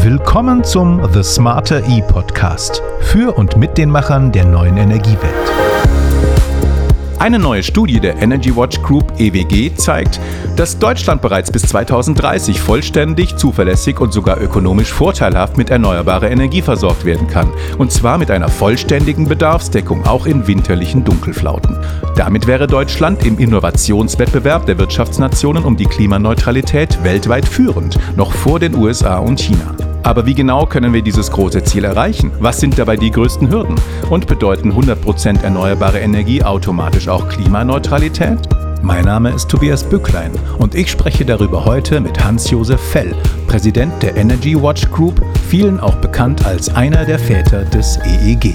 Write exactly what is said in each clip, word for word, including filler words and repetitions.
Willkommen zum The Smarter E-Podcast für und mit den Machern der neuen Energiewelt. Eine neue Studie der Energy Watch Group E W G zeigt, dass Deutschland bereits bis zweitausenddreißig vollständig, zuverlässig und sogar ökonomisch vorteilhaft mit erneuerbarer Energie versorgt werden kann. Und zwar mit einer vollständigen Bedarfsdeckung, auch in winterlichen Dunkelflauten. Damit wäre Deutschland im Innovationswettbewerb der Wirtschaftsnationen um die Klimaneutralität weltweit führend, noch vor den U S A und China. Aber wie genau können wir dieses große Ziel erreichen? Was sind dabei die größten Hürden? Und bedeuten hundert Prozent erneuerbare Energie automatisch auch Klimaneutralität? Mein Name ist Tobias Bücklein und ich spreche darüber heute mit Hans-Josef Fell, Präsident der Energy Watch Group, vielen auch bekannt als einer der Väter des E E G.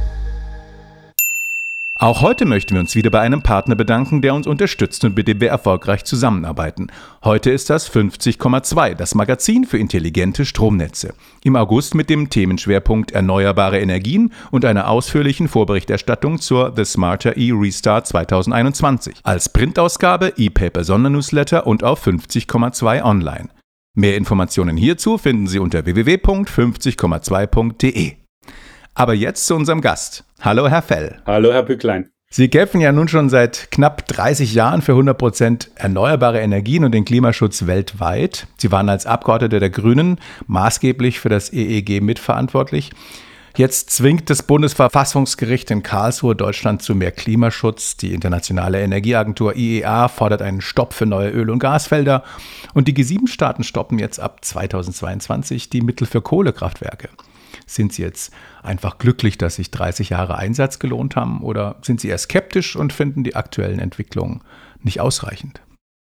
Auch heute möchten wir uns wieder bei einem Partner bedanken, der uns unterstützt und mit dem wir erfolgreich zusammenarbeiten. Heute ist das fünfzig Komma zwei, das Magazin für intelligente Stromnetze. Im August mit dem Themenschwerpunkt Erneuerbare Energien und einer ausführlichen Vorberichterstattung zur The Smarter E-Restart zweitausendeinundzwanzig. Als Printausgabe, E-Paper-Sondernewsletter und auf fünfzig Komma zwei online. Mehr Informationen hierzu finden Sie unter w w w punkt fünfzig Komma zwei punkt d e. Aber jetzt zu unserem Gast. Hallo, Herr Fell. Hallo, Herr Bücklein. Sie kämpfen ja nun schon seit knapp dreißig Jahren für hundert Prozent erneuerbare Energien und den Klimaschutz weltweit. Sie waren als Abgeordneter der Grünen maßgeblich für das E E G mitverantwortlich. Jetzt zwingt das Bundesverfassungsgericht in Karlsruhe Deutschland zu mehr Klimaschutz. Die Internationale Energieagentur I E A fordert einen Stopp für neue Öl- und Gasfelder. Und die G sieben Staaten stoppen jetzt ab zweitausendzweiundzwanzig die Mittel für Kohlekraftwerke. Sind Sie jetzt einfach glücklich, dass sich dreißig Jahre Einsatz gelohnt haben, oder sind Sie eher skeptisch und finden die aktuellen Entwicklungen nicht ausreichend?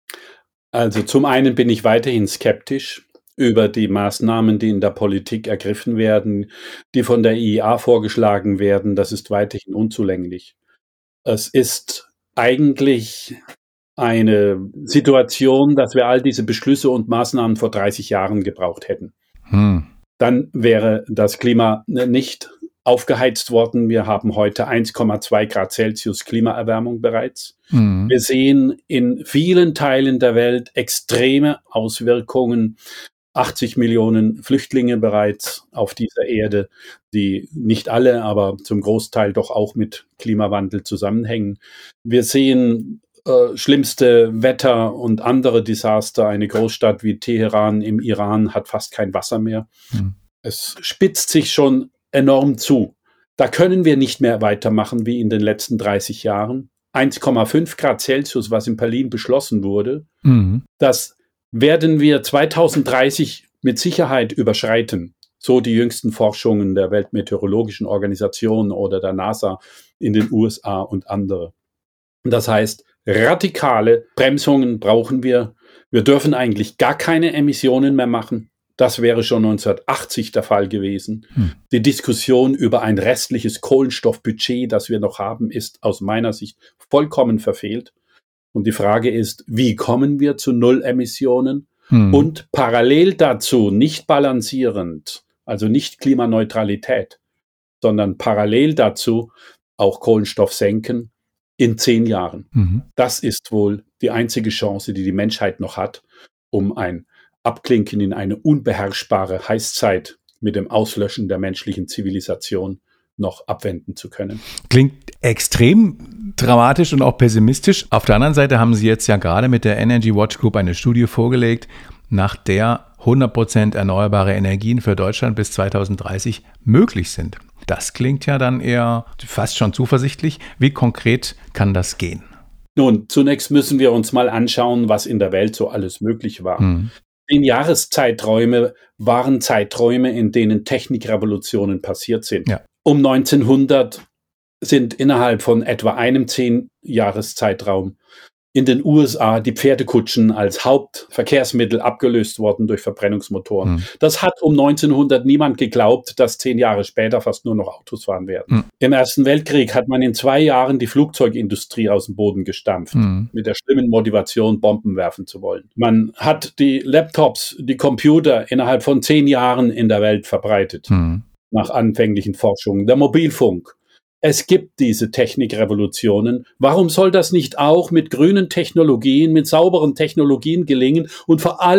Also zum einen bin ich weiterhin skeptisch über die Maßnahmen, die in der Politik ergriffen werden, die von der I E A vorgeschlagen werden. Das ist weiterhin unzulänglich. Es ist eigentlich eine Situation, dass wir all diese Beschlüsse und Maßnahmen vor dreißig Jahren gebraucht hätten. Hm. Dann wäre das Klima nicht aufgeheizt worden. Wir haben heute eins Komma zwei Grad Celsius Klimaerwärmung bereits. Mhm. Wir sehen in vielen Teilen der Welt extreme Auswirkungen. achtzig Millionen Flüchtlinge bereits auf dieser Erde, die nicht alle, aber zum Großteil doch auch mit Klimawandel zusammenhängen. Wir sehen äh, schlimmste Wetter und andere Desaster. Eine Großstadt wie Teheran im Iran hat fast kein Wasser mehr. Mhm. Es spitzt sich schon enorm zu. Da können wir nicht mehr weitermachen wie in den letzten dreißig Jahren. eins Komma fünf Grad Celsius, was in Berlin beschlossen wurde, mhm. das werden wir zweitausenddreißig mit Sicherheit überschreiten. So die jüngsten Forschungen der Weltmeteorologischen Organisation oder der NASA in den U S A und andere. Das heißt, radikale Bremsungen brauchen wir. Wir dürfen eigentlich gar keine Emissionen mehr machen. Das wäre schon neunzehnhundertachtzig der Fall gewesen. Hm. Die Diskussion über ein restliches Kohlenstoffbudget, das wir noch haben, ist aus meiner Sicht vollkommen verfehlt. Und die Frage ist, wie kommen wir zu Null-Emissionen? Hm. Und parallel dazu, nicht balancierend, also nicht Klimaneutralität, sondern parallel dazu auch Kohlenstoff senken in zehn Jahren. Mhm. Das ist wohl die einzige Chance, die die Menschheit noch hat, um ein Abklinken in eine unbeherrschbare Heißzeit mit dem Auslöschen der menschlichen Zivilisation noch abwenden zu können. Klingt extrem dramatisch und auch pessimistisch. Auf der anderen Seite haben Sie jetzt ja gerade mit der Energy Watch Group eine Studie vorgelegt, nach der hundert Prozent erneuerbare Energien für Deutschland bis zweitausenddreißig möglich sind. Das klingt ja dann eher fast schon zuversichtlich. Wie konkret kann das gehen? Nun, zunächst müssen wir uns mal anschauen, was in der Welt so alles möglich war. Hm. Zehn Jahreszeiträume waren Zeiträume, in denen Technikrevolutionen passiert sind. Ja. Um neunzehnhundert sind innerhalb von etwa einem zehn-Jahreszeitraum in den U S A die Pferdekutschen als Hauptverkehrsmittel abgelöst worden durch Verbrennungsmotoren. Mhm. Das hat um neunzehnhundert niemand geglaubt, dass zehn Jahre später fast nur noch Autos fahren werden. Mhm. Im Ersten Weltkrieg hat man in zwei Jahren die Flugzeugindustrie aus dem Boden gestampft, mhm. mit der schlimmen Motivation, Bomben werfen zu wollen. Man hat die Laptops, die Computer innerhalb von zehn Jahren in der Welt verbreitet, mhm. nach anfänglichen Forschungen. Der Mobilfunk. Es gibt diese Technikrevolutionen. Warum soll das nicht auch mit grünen Technologien, mit sauberen Technologien gelingen und vor allem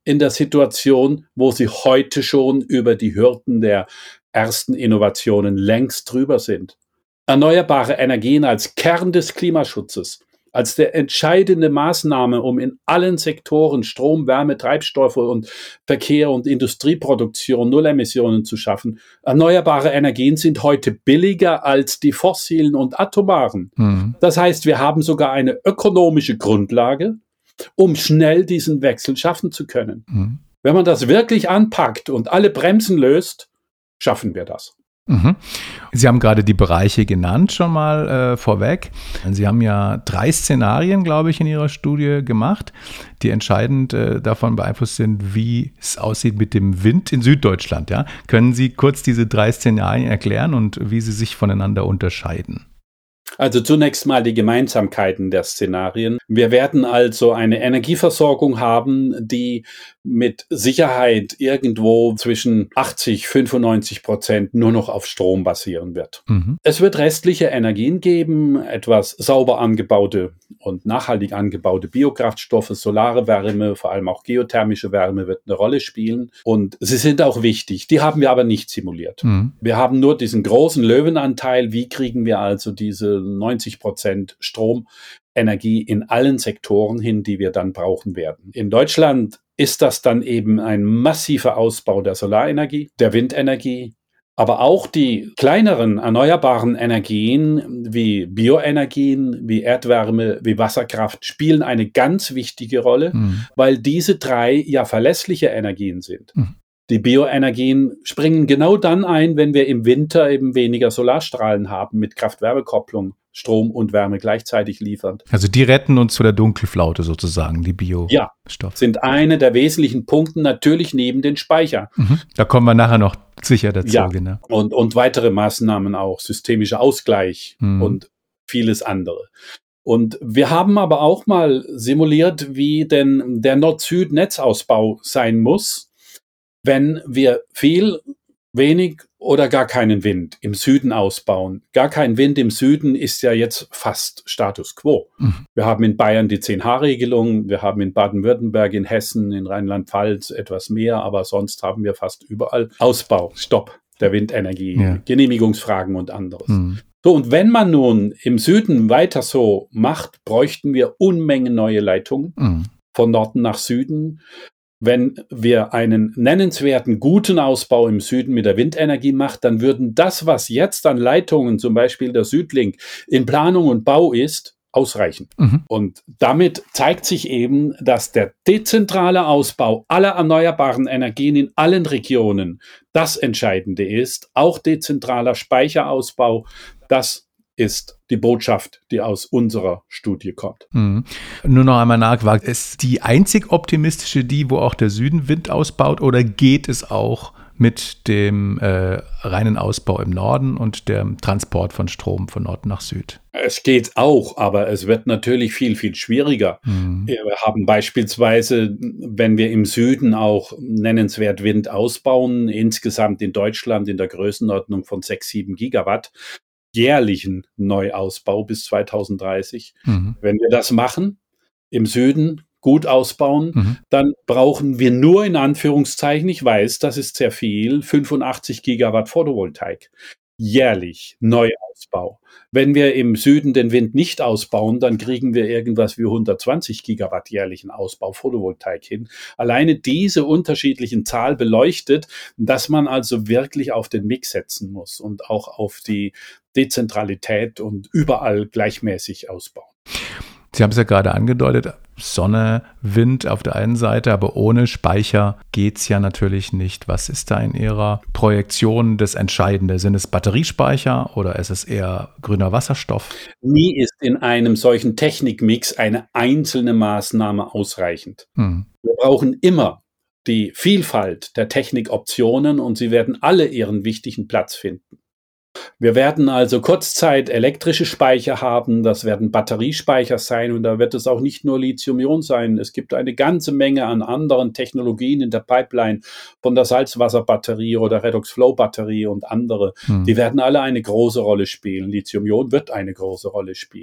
in der Situation, wo sie heute schon über die Hürden der ersten Innovationen längst drüber sind. Erneuerbare Energien als Kern des Klimaschutzes, als der entscheidende Maßnahme, um in allen Sektoren Strom, Wärme, Treibstoffe und Verkehr und Industrieproduktion Nullemissionen zu schaffen. Erneuerbare Energien sind heute billiger als die fossilen und atomaren. Mhm. Das heißt, wir haben sogar eine ökonomische Grundlage, um schnell diesen Wechsel schaffen zu können. Mhm. Wenn man das wirklich anpackt und alle Bremsen löst, schaffen wir das. Mhm. Sie haben gerade die Bereiche genannt schon mal äh, vorweg. Sie haben ja drei Szenarien, glaube ich, in Ihrer Studie gemacht, die entscheidend äh, davon beeinflusst sind, wie es aussieht mit dem Wind in Süddeutschland. Ja? Können Sie kurz diese drei Szenarien erklären und wie sie sich voneinander unterscheiden? Also zunächst mal die Gemeinsamkeiten der Szenarien. Wir werden also eine Energieversorgung haben, die mit Sicherheit irgendwo zwischen achtzig, fünfundneunzig Prozent nur noch auf Strom basieren wird. Mhm. Es wird restliche Energien geben, etwas sauber angebaute und nachhaltig angebaute Biokraftstoffe, solare Wärme, vor allem auch geothermische Wärme wird eine Rolle spielen. Und sie sind auch wichtig. Die haben wir aber nicht simuliert. Mhm. Wir haben nur diesen großen Löwenanteil. Wie kriegen wir also diese neunzig Prozent Stromenergie in allen Sektoren hin, die wir dann brauchen werden? In Deutschland ist das dann eben ein massiver Ausbau der Solarenergie, der Windenergie, aber auch die kleineren erneuerbaren Energien wie Bioenergien, wie Erdwärme, wie Wasserkraft spielen eine ganz wichtige Rolle, mhm. weil diese drei ja verlässliche Energien sind. Mhm. Die Bioenergien springen genau dann ein, wenn wir im Winter eben weniger Solarstrahlen haben, mit Kraft-Wärme-Kopplung, Strom und Wärme gleichzeitig liefern. Also die retten uns vor der Dunkelflaute sozusagen, die Biostoffe. Ja, sind eine der wesentlichen Punkte, natürlich neben den Speicher. Mhm. Da kommen wir nachher noch sicher dazu. Ja, genau. und, und weitere Maßnahmen auch, systemischer Ausgleich mhm. und vieles andere. Und wir haben aber auch mal simuliert, wie denn der Nord-Süd-Netzausbau sein muss, wenn wir viel, wenig oder gar keinen Wind im Süden ausbauen. Gar kein Wind im Süden ist ja jetzt fast Status quo. Mhm. Wir haben in Bayern die zehn H Regelung, wir haben in Baden-Württemberg, in Hessen, in Rheinland-Pfalz etwas mehr, aber sonst haben wir fast überall Ausbau, Stopp der Windenergie, ja. Genehmigungsfragen und anderes. Mhm. So, und wenn man nun im Süden weiter so macht, bräuchten wir Unmengen neue Leitungen mhm. von Norden nach Süden. Wenn wir einen nennenswerten, guten Ausbau im Süden mit der Windenergie machen, dann würden das, was jetzt an Leitungen, zum Beispiel der Südlink, in Planung und Bau ist, ausreichen. Mhm. Und damit zeigt sich eben, dass der dezentrale Ausbau aller erneuerbaren Energien in allen Regionen das Entscheidende ist. Auch dezentraler Speicherausbau, das ist die Botschaft, die aus unserer Studie kommt. Mhm. Nur noch einmal nachgefragt, ist die einzig optimistische die, wo auch der Süden Wind ausbaut, oder geht es auch mit dem äh, reinen Ausbau im Norden und dem Transport von Strom von Nord nach Süd? Es geht auch, aber es wird natürlich viel, viel schwieriger. Mhm. Wir haben beispielsweise, wenn wir im Süden auch nennenswert Wind ausbauen, insgesamt in Deutschland in der Größenordnung von sechs, sieben Gigawatt, jährlichen Neuausbau bis zweitausenddreißig. Mhm. Wenn wir das machen, im Süden gut ausbauen, mhm. dann brauchen wir nur in Anführungszeichen, ich weiß, das ist sehr viel, fünfundachtzig Gigawatt Photovoltaik. Jährlich Neuausbau. Wenn wir im Süden den Wind nicht ausbauen, dann kriegen wir irgendwas wie hundertzwanzig Gigawatt jährlichen Ausbau Photovoltaik hin. Alleine diese unterschiedlichen Zahlen beleuchtet, dass man also wirklich auf den Mix setzen muss und auch auf die Dezentralität und überall gleichmäßig ausbauen. Sie haben es ja gerade angedeutet, Sonne, Wind auf der einen Seite, aber ohne Speicher geht es ja natürlich nicht. Was ist da in Ihrer Projektion das Entscheidende? Sind es Batteriespeicher oder ist es eher grüner Wasserstoff? Nie ist in einem solchen Technikmix eine einzelne Maßnahme ausreichend. Hm. Wir brauchen immer die Vielfalt der Technikoptionen und sie werden alle ihren wichtigen Platz finden. Wir werden also kurzzeit elektrische Speicher haben, das werden Batteriespeicher sein und da wird es auch nicht nur Lithium-Ionen sein. Es gibt eine ganze Menge an anderen Technologien in der Pipeline, von der Salzwasserbatterie oder Redox-Flow-Batterie und andere. Hm. Die werden alle eine große Rolle spielen. Lithium-Ionen wird eine große Rolle spielen.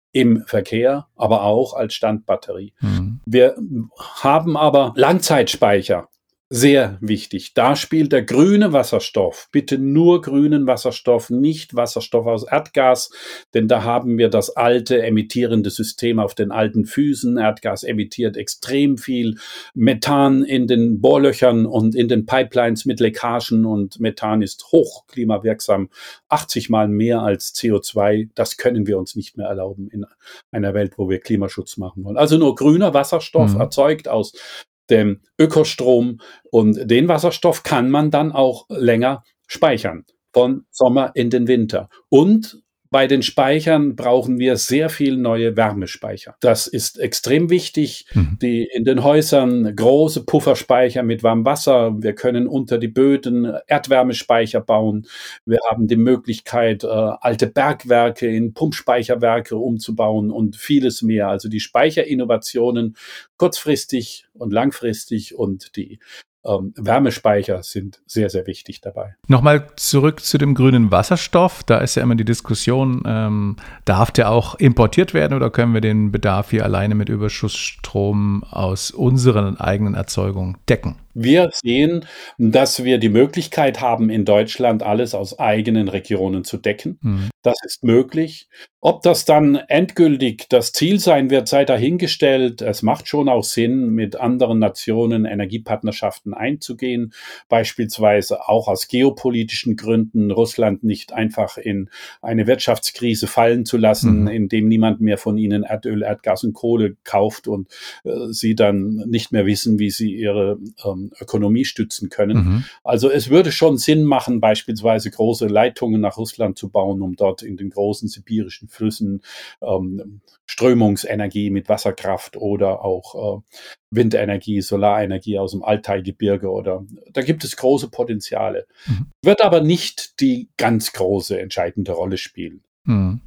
im Verkehr, aber auch als Standbatterie. Mhm. Wir haben aber Langzeitspeicher. Sehr wichtig. Da spielt der grüne Wasserstoff, bitte nur grünen Wasserstoff, nicht Wasserstoff aus Erdgas, denn da haben wir das alte emittierende System auf den alten Füßen. Erdgas emittiert extrem viel Methan in den Bohrlöchern und in den Pipelines mit Leckagen, und Methan ist hoch klimawirksam, achtzig Mal mehr als C O zwei. Das können wir uns nicht mehr erlauben in einer Welt, wo wir Klimaschutz machen wollen. Also nur grüner Wasserstoff, Mhm. erzeugt aus dem Ökostrom, und den Wasserstoff kann man dann auch länger speichern, von Sommer in den Winter. Und bei den Speichern brauchen wir sehr viel neue Wärmespeicher. Das ist extrem wichtig. Mhm. Die in den Häusern große Pufferspeicher mit warmem Wasser. Wir können unter die Böden Erdwärmespeicher bauen. Wir haben die Möglichkeit, äh, alte Bergwerke in Pumpspeicherwerke umzubauen und vieles mehr. Also die Speicherinnovationen kurzfristig und langfristig und die ähm, Wärmespeicher sind sehr, sehr wichtig dabei. Nochmal zurück zu dem grünen Wasserstoff. Da ist ja immer die Diskussion, ähm, darf der auch importiert werden oder können wir den Bedarf hier alleine mit Überschussstrom aus unseren eigenen Erzeugungen decken? Wir sehen, dass wir die Möglichkeit haben, in Deutschland alles aus eigenen Regionen zu decken. Mhm. Das ist möglich. Ob das dann endgültig das Ziel sein wird, sei dahingestellt. Es macht schon auch Sinn, mit anderen Nationen Energiepartnerschaften einzugehen, beispielsweise auch aus geopolitischen Gründen, Russland nicht einfach in eine Wirtschaftskrise fallen zu lassen, Mhm. indem niemand mehr von ihnen Erdöl, Erdgas und Kohle kauft und äh, sie dann nicht mehr wissen, wie sie ihre ähm, Ökonomie stützen können. Mhm. Also es würde schon Sinn machen, beispielsweise große Leitungen nach Russland zu bauen, um dort in den großen sibirischen Flüssen ähm, Strömungsenergie mit Wasserkraft oder auch äh, Windenergie, Solarenergie aus dem Alttaigebirge, oder da gibt es große Potenziale. Mhm. Wird aber nicht die ganz große entscheidende Rolle spielen. Mhm.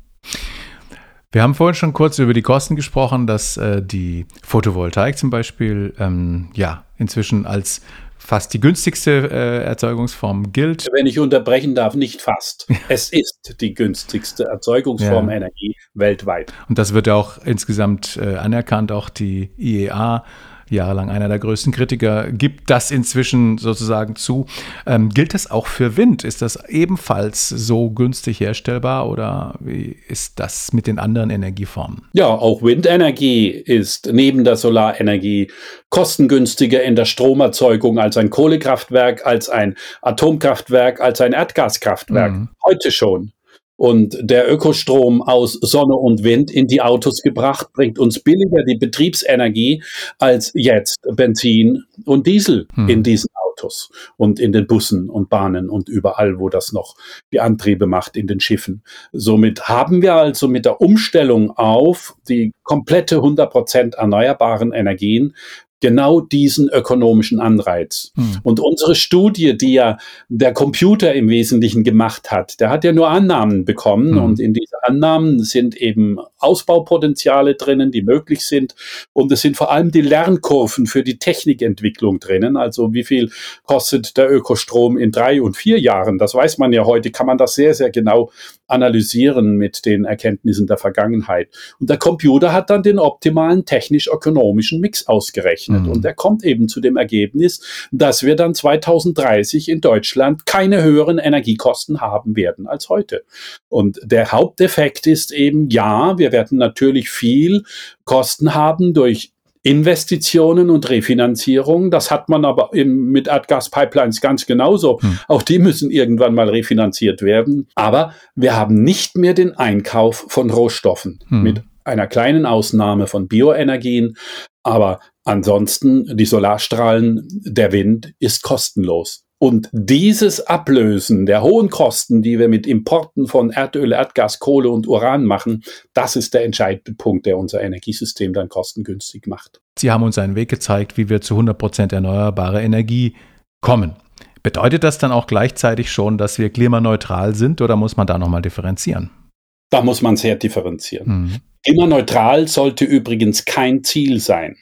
Wir haben vorhin schon kurz über die Kosten gesprochen, dass äh, die Photovoltaik zum Beispiel ähm, ja inzwischen als fast die günstigste äh, Erzeugungsform gilt. Wenn ich unterbrechen darf, nicht fast. Es ist die günstigste Erzeugungsform Ja. Energie weltweit. Und das wird ja auch insgesamt äh, anerkannt. Auch die I E A, jahrelang einer der größten Kritiker, gibt das inzwischen sozusagen zu. Ähm, gilt das auch für Wind? Ist das ebenfalls so günstig herstellbar oder wie ist das mit den anderen Energieformen? Ja, auch Windenergie ist neben der Solarenergie kostengünstiger in der Stromerzeugung als ein Kohlekraftwerk, als ein Atomkraftwerk, als ein Erdgaskraftwerk. Mhm. Heute schon. Und der Ökostrom aus Sonne und Wind in die Autos gebracht, bringt uns billiger die Betriebsenergie als jetzt Benzin und Diesel Hm. in diesen Autos und in den Bussen und Bahnen und überall, wo das noch die Antriebe macht, in den Schiffen. Somit haben wir also mit der Umstellung auf die komplette hundert Prozent erneuerbaren Energien genau diesen ökonomischen Anreiz. Hm. Und unsere Studie, die ja der Computer im Wesentlichen gemacht hat, der hat ja nur Annahmen bekommen, Hm. und in diese Annahmen sind eben Ausbaupotenziale drinnen, die möglich sind, und es sind vor allem die Lernkurven für die Technikentwicklung drinnen, also wie viel kostet der Ökostrom in drei und vier Jahren, das weiß man ja heute, kann man das sehr, sehr genau analysieren mit den Erkenntnissen der Vergangenheit. Und der Computer hat dann den optimalen technisch-ökonomischen Mix ausgerechnet. Mhm. Und er kommt eben zu dem Ergebnis, dass wir dann zweitausenddreißig in Deutschland keine höheren Energiekosten haben werden als heute. Und der Haupteffekt ist eben, ja, wir werden natürlich viel Kosten haben durch Investitionen und Refinanzierung. Das hat man aber im, mit Erdgaspipelines ganz genauso. Hm. Auch die müssen irgendwann mal refinanziert werden. Aber wir haben nicht mehr den Einkauf von Rohstoffen, Hm. mit einer kleinen Ausnahme von Bioenergien. Aber ansonsten, die Solarstrahlen, der Wind ist kostenlos. Und dieses Ablösen der hohen Kosten, die wir mit Importen von Erdöl, Erdgas, Kohle und Uran machen, das ist der entscheidende Punkt, der unser Energiesystem dann kostengünstig macht. Sie haben uns einen Weg gezeigt, wie wir zu hundert Prozent erneuerbare Energie kommen. Bedeutet das dann auch gleichzeitig schon, dass wir klimaneutral sind oder muss man da nochmal differenzieren? Da muss man sehr differenzieren. Mhm. Klimaneutral sollte übrigens kein Ziel sein.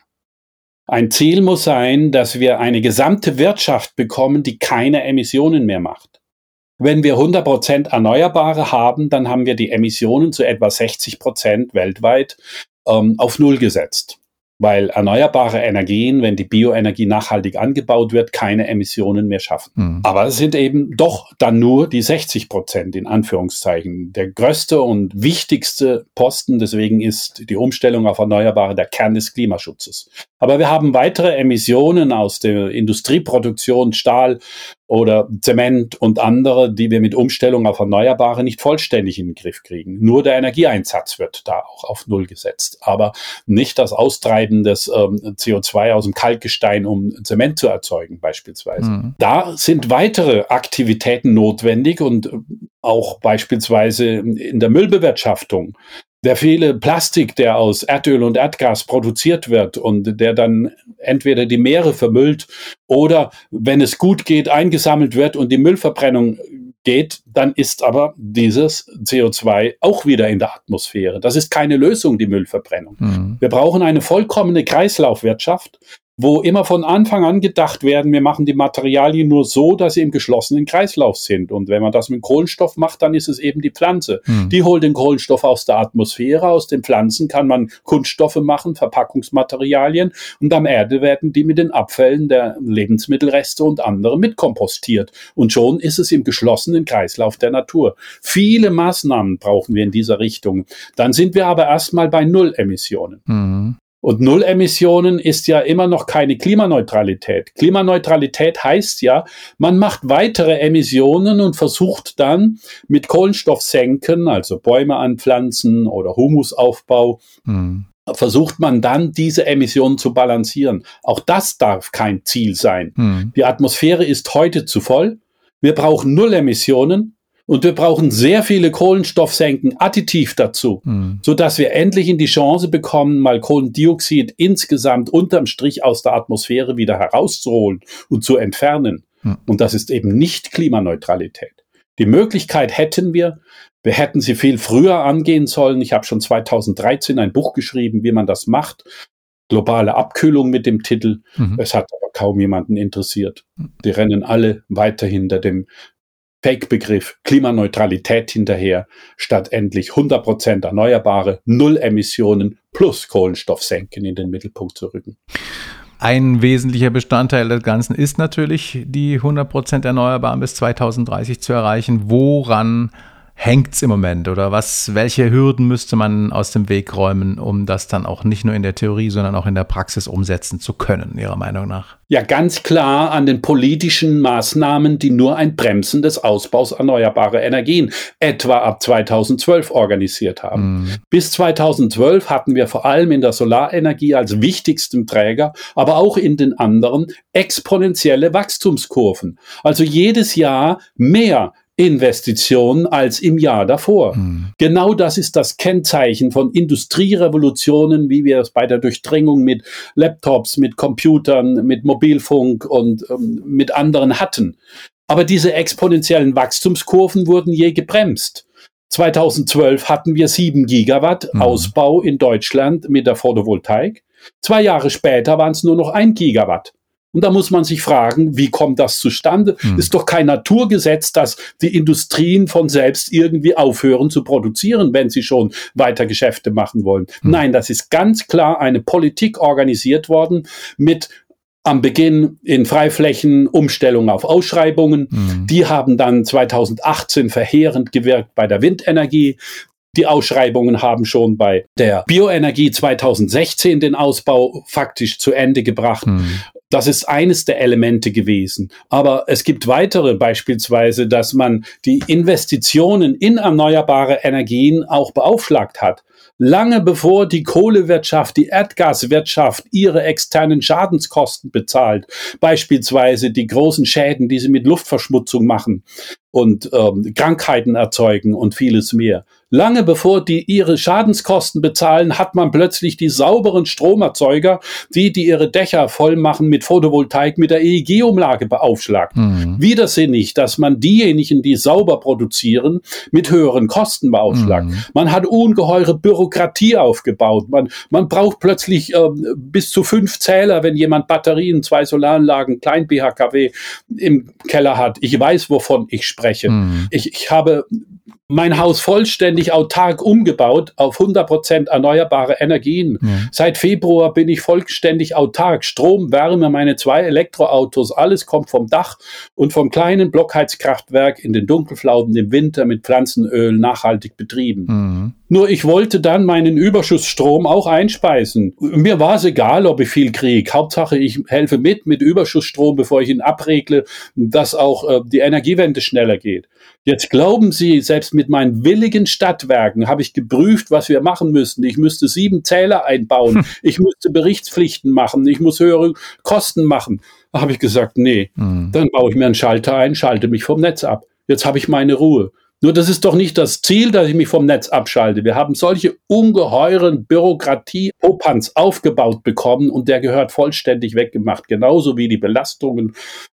Ein Ziel muss sein, dass wir eine gesamte Wirtschaft bekommen, die keine Emissionen mehr macht. Wenn wir hundert Prozent Erneuerbare haben, dann haben wir die Emissionen zu etwa sechzig Prozent weltweit ähm, auf Null gesetzt. Weil erneuerbare Energien, wenn die Bioenergie nachhaltig angebaut wird, keine Emissionen mehr schaffen. Mhm. Aber es sind eben doch dann nur die sechzig Prozent in Anführungszeichen. Der größte und wichtigste Posten deswegen ist die Umstellung auf Erneuerbare der Kern des Klimaschutzes. Aber wir haben weitere Emissionen aus der Industrieproduktion, Stahl oder Zement und andere, die wir mit Umstellung auf Erneuerbare nicht vollständig in den Griff kriegen. Nur der Energieeinsatz wird da auch auf Null gesetzt, aber nicht das Austreiben des ähm, C O zwei aus dem Kalkgestein, um Zement zu erzeugen beispielsweise. Mhm. Da sind weitere Aktivitäten notwendig und auch beispielsweise in der Müllbewirtschaftung. Der viele Plastik, der aus Erdöl und Erdgas produziert wird und der dann entweder die Meere vermüllt oder, wenn es gut geht, eingesammelt wird und die Müllverbrennung geht, dann ist aber dieses C O zwei auch wieder in der Atmosphäre. Das ist keine Lösung, die Müllverbrennung. Mhm. Wir brauchen eine vollkommene Kreislaufwirtschaft, wo immer von Anfang an gedacht werden, wir machen die Materialien nur so, dass sie im geschlossenen Kreislauf sind. Und wenn man das mit Kohlenstoff macht, dann ist es eben die Pflanze. Hm. Die holt den Kohlenstoff aus der Atmosphäre, aus den Pflanzen kann man Kunststoffe machen, Verpackungsmaterialien und am Ende werden die mit den Abfällen der Lebensmittelreste und andere mitkompostiert. Und schon ist es im geschlossenen Kreislauf der Natur. Viele Maßnahmen brauchen wir in dieser Richtung. Dann sind wir aber erstmal bei Null-Emissionen. Hm. Und Null-Emissionen ist ja immer noch keine Klimaneutralität. Klimaneutralität heißt ja, man macht weitere Emissionen und versucht dann mit Kohlenstoffsenken, also Bäume anpflanzen oder Humusaufbau, hm. versucht man dann, diese Emissionen zu balancieren. Auch das darf kein Ziel sein. Hm. Die Atmosphäre ist heute zu voll. Wir brauchen Null-Emissionen. Und wir brauchen sehr viele Kohlenstoffsenken additiv dazu, mhm. sodass wir endlich in die Chance bekommen, mal Kohlendioxid insgesamt unterm Strich aus der Atmosphäre wieder herauszuholen und zu entfernen. Mhm. Und das ist eben nicht Klimaneutralität. Die Möglichkeit hätten wir, wir hätten sie viel früher angehen sollen. Ich habe schon zweitausenddreizehn ein Buch geschrieben, wie man das macht. Globale Abkühlung mit dem Titel. Mhm. Es hat aber kaum jemanden interessiert. Die rennen alle weiter hinter dem Fake-Begriff Klimaneutralität hinterher, statt endlich hundert Prozent Erneuerbare, Null Emissionen plus Kohlenstoffsenken in den Mittelpunkt zu rücken. Ein wesentlicher Bestandteil des Ganzen ist natürlich, die hundert Prozent Erneuerbaren bis zweitausenddreißig zu erreichen. Woran hängt es im Moment oder was, welche Hürden müsste man aus dem Weg räumen, um das dann auch nicht nur in der Theorie, sondern auch in der Praxis umsetzen zu können, Ihrer Meinung nach? Ja, ganz klar an den politischen Maßnahmen, die nur ein Bremsen des Ausbaus erneuerbarer Energien etwa ab zweitausendzwölf organisiert haben. Mhm. Bis zweitausendzwölf hatten wir vor allem in der Solarenergie als wichtigstem Träger, aber auch in den anderen exponentielle Wachstumskurven. Also jedes Jahr mehr Investitionen als im Jahr davor. Hm. Genau das ist das Kennzeichen von Industrierevolutionen, wie wir es bei der Durchdringung mit Laptops, mit Computern, mit Mobilfunk und ähm, mit anderen hatten. Aber diese exponentiellen Wachstumskurven wurden je gebremst. zweitausendzwölf hatten wir sieben Gigawatt hm. Ausbau in Deutschland mit der Photovoltaik. Zwei Jahre später waren es nur noch ein Gigawatt. Und da muss man sich fragen, wie kommt das zustande? Hm. Ist doch kein Naturgesetz, dass die Industrien von selbst irgendwie aufhören zu produzieren, wenn sie schon weiter Geschäfte machen wollen. Hm. Nein, das ist ganz klar eine Politik organisiert worden mit am Beginn in Freiflächen Umstellung auf Ausschreibungen. Hm. Die haben dann zweitausendachtzehn verheerend gewirkt bei der Windenergie. Die Ausschreibungen haben schon bei der Bioenergie zweitausendsechzehn den Ausbau faktisch zu Ende gebracht. Hm. Das ist eines der Elemente gewesen. Aber es gibt weitere, beispielsweise, dass man die Investitionen in erneuerbare Energien auch beaufschlagt hat. Lange bevor die Kohlewirtschaft, die Erdgaswirtschaft ihre externen Schadenskosten bezahlt, beispielsweise die großen Schäden, die sie mit Luftverschmutzung machen und ähm, Krankheiten erzeugen und vieles mehr. Lange bevor die ihre Schadenskosten bezahlen, hat man plötzlich die sauberen Stromerzeuger, die, die ihre Dächer voll machen mit Photovoltaik, mit der E E G-Umlage beaufschlagt. Mhm. Widersinnig, dass man diejenigen, die sauber produzieren, mit höheren Kosten beaufschlagt. Mhm. Man hat ungeheure Bürokratie Bürokratie aufgebaut. Man, man braucht plötzlich äh, bis zu fünf Zähler, wenn jemand Batterien, zwei Solaranlagen, Klein B H K W im Keller hat. Ich weiß, wovon ich spreche. Mhm. Ich, ich habe mein Haus vollständig autark umgebaut auf hundert Prozent erneuerbare Energien. Mhm. Seit Februar bin ich vollständig autark. Strom, Wärme, meine zwei Elektroautos, alles kommt vom Dach und vom kleinen Blockheizkraftwerk in den Dunkelflauten im Winter mit Pflanzenöl nachhaltig betrieben. Mhm. Nur ich wollte dann meinen Überschussstrom auch einspeisen. Mir war es egal, ob ich viel kriege. Hauptsache, ich helfe mit mit Überschussstrom, bevor ich ihn abregle, dass auch äh, die Energiewende schneller geht. Jetzt glauben Sie, selbst mit meinen willigen Stadtwerken habe ich geprüft, was wir machen müssten. Ich müsste sieben Zähler einbauen. Hm. Ich müsste Berichtspflichten machen. Ich muss höhere Kosten machen. Da habe ich gesagt, nee, hm. dann baue ich mir einen Schalter ein, schalte mich vom Netz ab. Jetzt habe ich meine Ruhe. Nur das ist doch nicht das Ziel, dass ich mich vom Netz abschalte. Wir haben solche ungeheuren Bürokratie-Opanz aufgebaut bekommen und der gehört vollständig weggemacht. Genauso wie die Belastungen,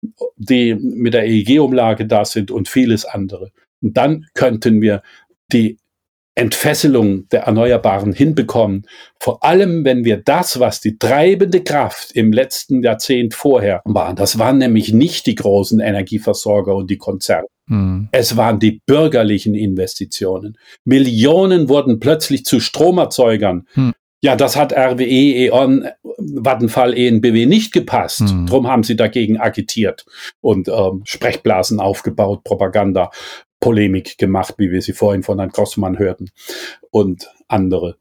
die mit der E E G-Umlage da sind und vieles andere. Und dann könnten wir die Entfesselung der Erneuerbaren hinbekommen. Vor allem, wenn wir das, was die treibende Kraft im letzten Jahrzehnt vorher war, das waren nämlich nicht die großen Energieversorger und die Konzerne. Hm. Es waren die bürgerlichen Investitionen. Millionen wurden plötzlich zu Stromerzeugern. Hm. Ja, das hat R W E, E.ON, Vattenfall, E N B W nicht gepasst. Hm. Drum haben sie dagegen agitiert und ähm, Sprechblasen aufgebaut, Propaganda, Polemik gemacht, wie wir sie vorhin von Herrn Grossmann hörten und andere.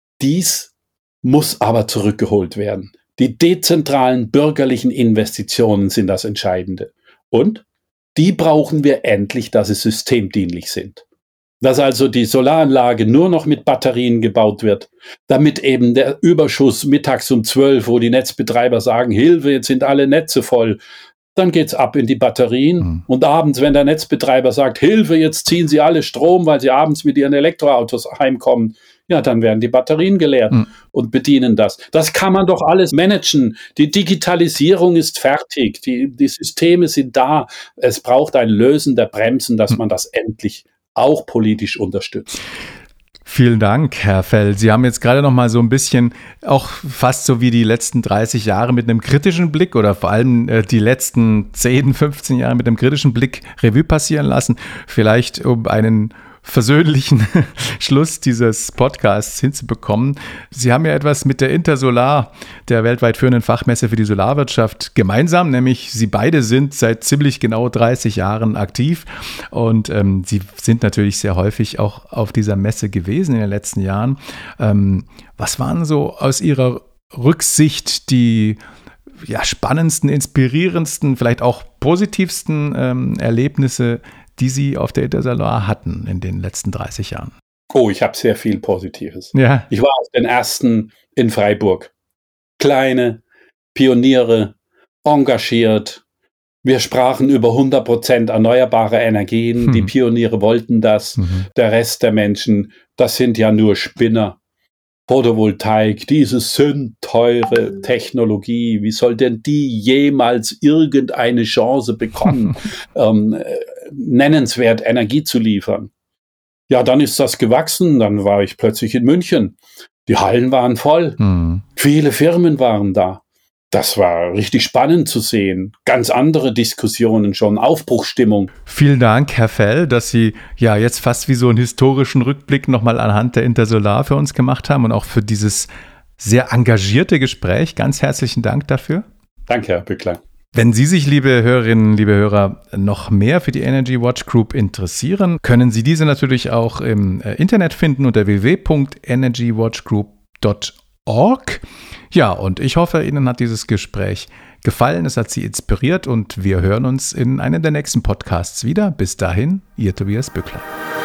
Dies muss aber zurückgeholt werden. Die dezentralen bürgerlichen Investitionen sind das Entscheidende. Und die brauchen wir endlich, dass sie systemdienlich sind. Dass also die Solaranlage nur noch mit Batterien gebaut wird, damit eben der Überschuss mittags um zwölf, wo die Netzbetreiber sagen, Hilfe, jetzt sind alle Netze voll, dann geht's ab in die Batterien. Mhm. Und abends, wenn der Netzbetreiber sagt, Hilfe, jetzt ziehen sie alle Strom, weil sie abends mit ihren Elektroautos heimkommen, ja, dann werden die Batterien geleert mhm. und bedienen das. Das kann man doch alles managen. Die Digitalisierung ist fertig. Die, die Systeme sind da. Es braucht ein Lösen der Bremsen, dass mhm. man das endlich auch politisch unterstützt. Vielen Dank, Herr Fell. Sie haben jetzt gerade noch mal so ein bisschen, auch fast so wie die letzten dreißig Jahre mit einem kritischen Blick oder vor allem äh, die letzten zehn, fünfzehn Jahre mit einem kritischen Blick Revue passieren lassen. Vielleicht um einen versöhnlichen Schluss dieses Podcasts hinzubekommen. Sie haben ja etwas mit der Intersolar, der weltweit führenden Fachmesse für die Solarwirtschaft, gemeinsam, nämlich Sie beide sind seit ziemlich genau dreißig Jahren aktiv und ähm, Sie sind natürlich sehr häufig auch auf dieser Messe gewesen in den letzten Jahren. Ähm, was waren so aus Ihrer Rücksicht die ja, spannendsten, inspirierendsten, vielleicht auch positivsten ähm, Erlebnisse, die Sie auf der Intersolar hatten in den letzten dreißig Jahren? Oh, ich habe sehr viel Positives. Ja. Ich war auf den ersten in Freiburg. Kleine Pioniere, engagiert. Wir sprachen über hundert Prozent erneuerbare Energien. Hm. Die Pioniere wollten das. Mhm. Der Rest der Menschen, das sind ja nur Spinner. Photovoltaik, diese sündteure Technologie, wie soll denn die jemals irgendeine Chance bekommen, ähm, nennenswert Energie zu liefern? Ja, dann ist das gewachsen, dann war ich plötzlich in München. Die Hallen waren voll, mhm. viele Firmen waren da. Das war richtig spannend zu sehen. Ganz andere Diskussionen schon, Aufbruchsstimmung. Vielen Dank, Herr Fell, dass Sie ja jetzt fast wie so einen historischen Rückblick nochmal anhand der Intersolar für uns gemacht haben und auch für dieses sehr engagierte Gespräch. Ganz herzlichen Dank dafür. Danke, Herr Bückler. Wenn Sie sich, liebe Hörerinnen, liebe Hörer, noch mehr für die Energy Watch Group interessieren, können Sie diese natürlich auch im Internet finden unter w w w punkt energy watch group punkt org. Ja, und ich hoffe, Ihnen hat dieses Gespräch gefallen, es hat Sie inspiriert und wir hören uns in einem der nächsten Podcasts wieder. Bis dahin, Ihr Tobias Bückler.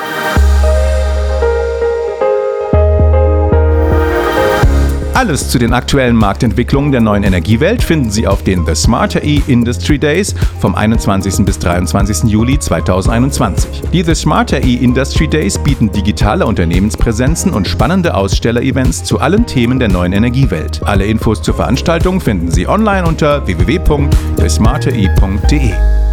Alles zu den aktuellen Marktentwicklungen der neuen Energiewelt finden Sie auf den The Smarter E Industry Days vom einundzwanzigsten bis dreiundzwanzigsten Juli zweitausendeinundzwanzig. Die The Smarter E Industry Days bieten digitale Unternehmenspräsenzen und spannende Aussteller-Events zu allen Themen der neuen Energiewelt. Alle Infos zur Veranstaltung finden Sie online unter w w w punkt the smarter e punkt d e.